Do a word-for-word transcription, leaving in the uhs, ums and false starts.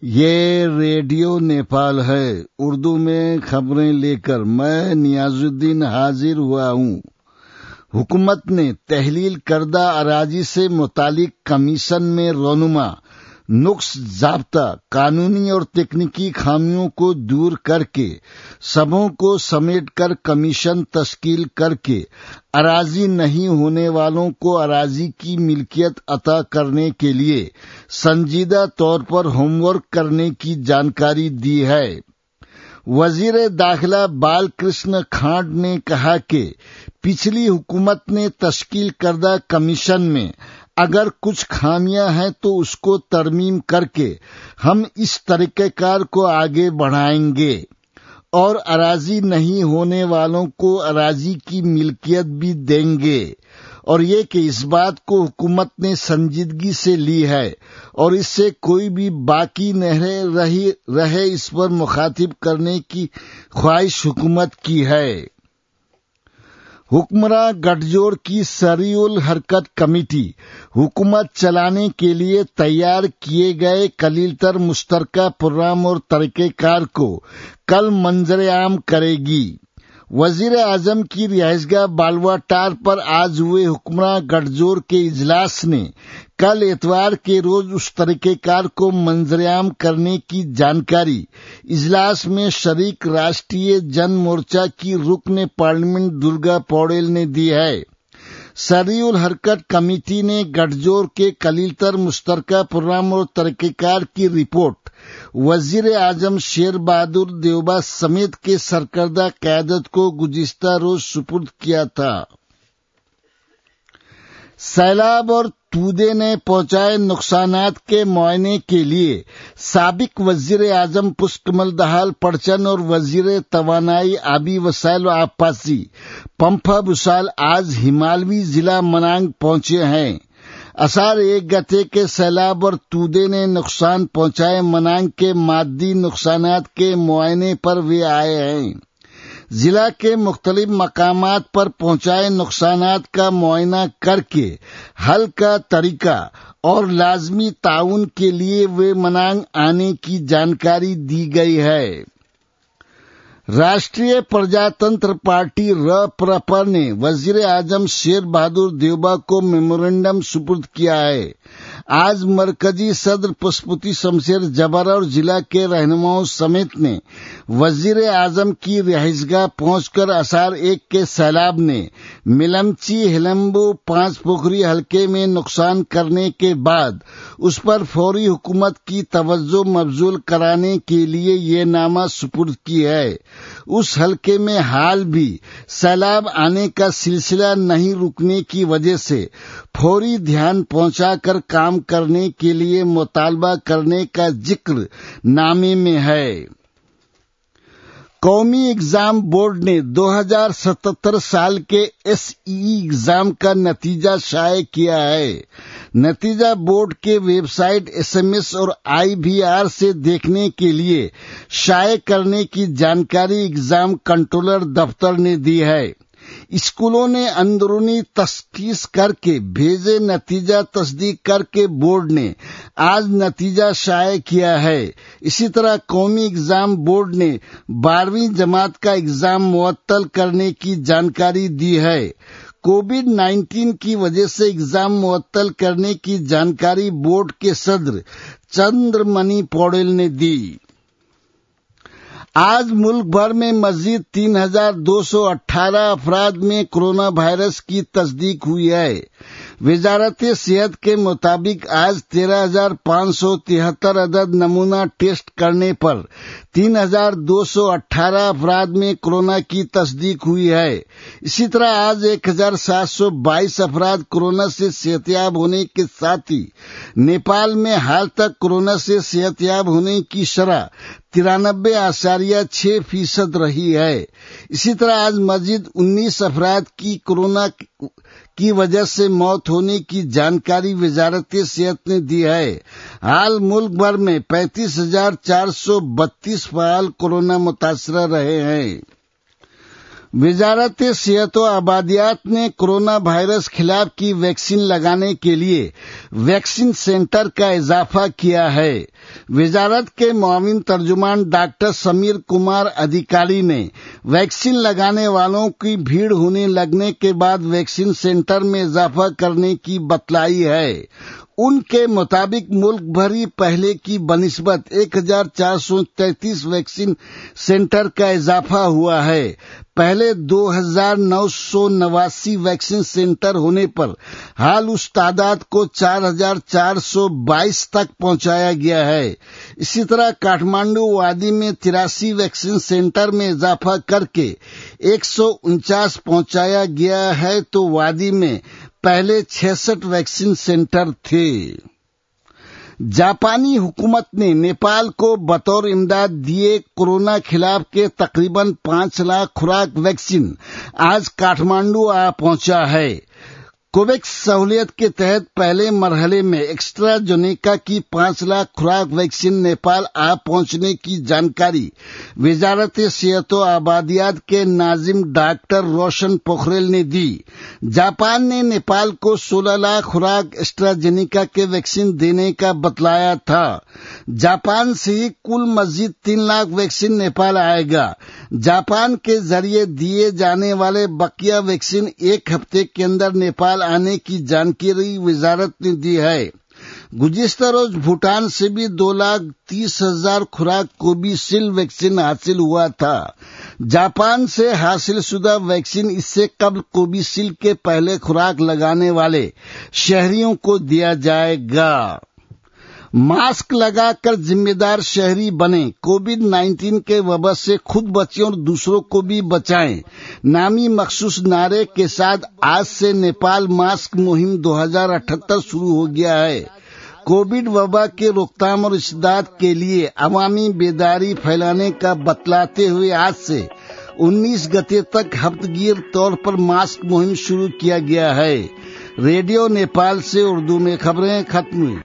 یہ ریڈیو نیپال ہے، اردو میں خبریں لے کر میں نیاز الدین حاضر ہوا ہوں۔ حکومت نے تحلیل کردہ اراضی سے متعلق کمیشن میں رونما نقص ضابطہ، قانونی اور تکنیکی خامیوں کو دور کر کے سبوں کو سمیٹ کر کمیشن تشکیل کر کے اراضی نہیں ہونے والوں کو اراضی کی ملکیت عطا کرنے کے لیے سنجیدہ طور پر ہوم ورک کرنے کی جانکاری دی ہے۔ وزیر داخلہ بال کرشن کھانڈ نے کہا کہ پچھلی حکومت نے تشکیل کردہ کمیشن میں اگر کچھ خامیاں ہیں تو اس کو ترمیم کر کے ہم اس طریقہ کار کو آگے بڑھائیں گے اور اراضی نہیں ہونے والوں کو اراضی کی ملکیت بھی دیں گے، اور یہ کہ اس بات کو حکومت نے سنجیدگی سے لی ہے اور اس سے کوئی بھی باقی نہ رہے اس پر مخاطب کرنے کی خواہش حکومت کی ہے۔ حکمراں گٹھ جوڑ کی سریع الحرکت کمیٹی حکومت چلانے کے لیے تیار کیے گئے قلیل تر مشترکہ پروگرام اور طریقہ کار کو کل منظر عام کرے گی۔ وزیر اعظم کی رہائش گاہ بالوا ٹار پر آج ہوئے حکمراں گٹھ جوڑ کے اجلاس نے کل اتوار کے روز اس طریقہ کار کو منظر عام کرنے کی جانکاری اجلاس میں شریک راشٹریہ جن مورچہ کی رکن پارلیمنٹ درگا پوڈیل نے دی ہے۔ سریع الحرکت کمیٹی نے گٹھ جوڑ کے قلیل تر مشترکہ پروگرام اور طریقہ کار کی رپورٹ وزیر اعظم شیر بہادر دیوبا سمیت کے سرکردہ قیادت کو گزشتہ روز سپرد کیا تھا۔ سیلاب اور تودے نے پہنچائے نقصانات کے معائنے کے لیے سابق وزیر اعظم پشپ کمل دہال پڑچن اور وزیر توانائی آبی وسائل و آبپاشی پمپا بھوشال آج ہمالوی ضلع منانگ پہنچے ہیں۔ اثار ایک گتے کے سیلاب اور تودے نے نقصان پہنچائے منانگ کے مادی نقصانات کے معائنے پر وہ آئے ہیں۔ ضلع کے مختلف مقامات پر پہنچائے نقصانات کا معائنہ کر کے حل کا طریقہ اور لازمی تعاون کے لیے وہ منانگ آنے کی جانکاری دی گئی ہے۔ راشٹریہ پرجاتنتر پارٹی رپرپا نے وزیر اعظم شیر بہادر دیوبا کو میمورنڈم سپرد کیا ہے۔ آج مرکزی صدر پشپوتی شمشیر جبارا اور ضلع کے رہنماؤں سمیت نے وزیر اعظم کی رہائش گاہ پہنچ کر اثار ایک کے سیلاب نے میلمچی ہلمبو پانچ پوکھری حلقے میں نقصان کرنے کے بعد اس پر فوری حکومت کی توجہ مبذول کرانے کے لیے یہ نامہ سپرد کی ہے۔ اس حلقے میں حال بھی سیلاب آنے کا سلسلہ نہیں رکنے کی وجہ سے فوری دھیان پہنچا کر کام کرنے کے لیے مطالبہ کرنے کا ذکر نامے میں ہے۔ قومی ایگزام بورڈ نے دو ہزار ستہتر سال کے ایس ای ایگزام کا نتیجہ شائع کیا ہے۔ نتیجہ بورڈ کے web site S M S اور آئی بی آر سے دیکھنے کے لیے شائع کرنے کی جانکاری ایگزام کنٹرولر دفتر نے دی ہے۔ اسکولوں نے اندرونی تشخیص کر کے بھیجے نتیجہ تصدیق کر کے بورڈ نے آج نتیجہ شائع کیا ہے۔ اسی طرح قومی ایگزام بورڈ نے بارہویں جماعت کا ایگزام معطل کرنے کی جانکاری دی ہے۔ کووڈ نائنٹین کی وجہ سے ایگزام معطل کرنے کی جانکاری بورڈ کے صدر چندر منی پوڈیل نے دی۔ آج ملک بھر میں مزید تین ہزار دو سو اٹھارہ افراد میں کورونا وائرس کی تصدیق ہوئی ہے۔ وزارت صحت کے مطابق آج تیرہ ہزار پانچ سو تہتر عدد نمونہ ٹیسٹ کرنے پر تین ہزار دو سو اٹھارہ افراد میں کورونا کی تصدیق ہوئی ہے۔ اسی طرح آج ایک ہزار سات سو بائیس افراد کورونا سے صحت یاب ہونے کے ساتھ ہی نیپال میں حال تک کورونا سے صحت یاب ہونے کی شرح ترانبے اشاریہ چھ فیصد رہی ہے۔ اسی طرح آج مزید انیس افراد کی کورونا کی وجہ سے موت ہونے کی جانکاری وزارت صحت نے دی ہے۔ حال ملک بھر میں پینتیس ہزار چار سو بتیس فعال کورونا متاثرہ رہے ہیں۔ वजारत सेहत व आबादियात ने कोरोना वायरस खिलाफ की वैक्सीन लगाने के लिए वैक्सीन सेंटर का इजाफा किया है। वजारत के मुआविन तर्जुमान डॉक्टर समीर कुमार अधिकारी ने वैक्सीन लगाने वालों की भीड़ होने लगने के बाद वैक्सीन सेंटर में इजाफा करने की बतलाई है। उनके मुताबिक मुल्क भरी पहले की बनिस्बत एक हजार चार सौ तैंतीस वैक्सीन सेंटर का इजाफा हुआ है। पहले दो हजार नौ सौ नवासी वैक्सीन सेंटर होने पर हाल उस तादाद को चार हजार चार सौ बाईस तक पहुंचाया गया है। इसी तरह काठमांडू वादी में तिरासी वैक्सीन सेंटर में इजाफा करके एक सौ उनचास पहुंचाया गया है, तो वादी में पहले छियासठ वैक्सीन सेंटर थे। जापानी हुकूमत ने नेपाल को बतौर इमदाद दिए कोरोना खिलाफ के तकरीबन पांच लाख खुराक वैक्सीन आज काठमांडू आ पहुंचा है। कोवैक्स सहूलियत के तहत पहले मरहले में एक्स्ट्राजेनेका की पांच लाख खुराक वैक्सीन नेपाल आ पहुंचने की जानकारी वजारत सेहत व आबादियात के नाजिम डॉक्टर रोशन पोखरेल ने दी। जापान ने नेपाल को सोलह लाख खुराक एस्ट्राजेनेका के वैक्सीन देने का बतलाया था। जापान से ही कुल मजीद तीन लाख वैक्सीन नेपाल आएगा। जापान के जरिए दिए जाने वाले बकिया वैक्सीन एक हफ्ते के अंदर नेपाल आने की जानकारी वजारत ने दी है। गुज़िश्ता रोज भूटान से भी दो लाख तीस हजार खुराक कोविशील्ड वैक्सीन हासिल हुआ था। जापान से हासिल शुदा वैक्सीन इससे कबल कोविशील्ड के पहले खुराक लगाने वाले शहरियों को दिया जाएगा। मास्क लगाकर जिम्मेदार शहरी बने, कोविड नाइन्टीन के वबा से खुद बचें और दूसरों को भी बचाएं नामी मखसूस नारे के साथ आज से नेपाल मास्क मुहिम दो हजार अठहत्तर शुरू हो गया है। कोविड वबा के रोकथाम और इस्दाद के लिए अवामी बेदारी फैलाने का बतलाते हुए आज से उन्नीस गते तक हफ्तगीर तौर पर मास्क मुहिम शुरू किया गया है। रेडियो नेपाल से उर्दू में खबरें खत्म हुई।